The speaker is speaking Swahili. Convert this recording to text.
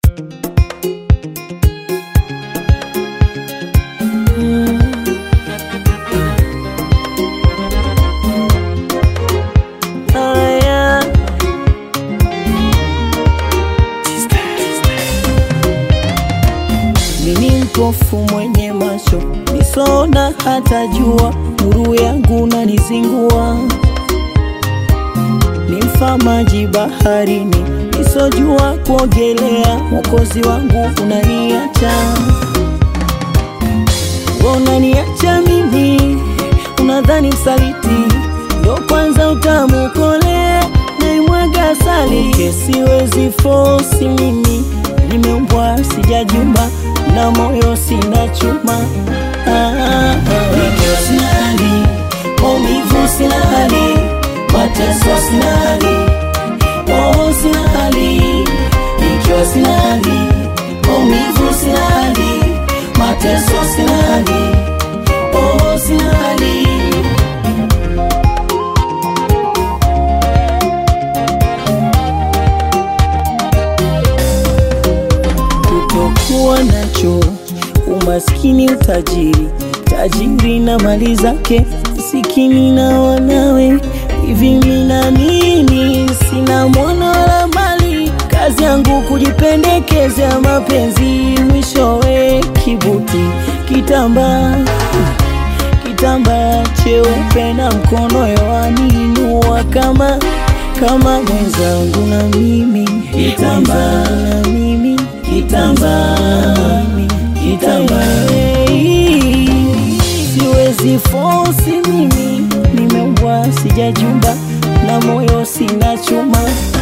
Mimi mpofu mwenye macho nisona hata jua, nuru yangu nanizingua. Nimfa maji baharini nisojua kuogelea, Mwokozi wangu unaniacha. Unaniacha mimi, unadhani msaliti ndo kwanza utamukolea, naimwaga asali. Siwezi force mimi, nimeumbwa sijajumba, na moyo sina chuma. Nikiwa sina hali, maumivu sina hali, mateso sina hali, oh sina hali. Nikiwa sina hali, maumivu sina hali, mateso sina hali, oh sina hali. Kutokuwa nacho, umaskini utajiri, tajiri na mali zake, usikini na wanawe. Hivi mina nini? Sina mwana wala mali, kazi yangu kujipendekezea mapenzi, mwishowe kibuti kitamba cheupe na mkono yowaninua kama mwenzangu na mimi kitamba siwezi force mimi, nimeumbwa sijajumba, na moyo sina chuma.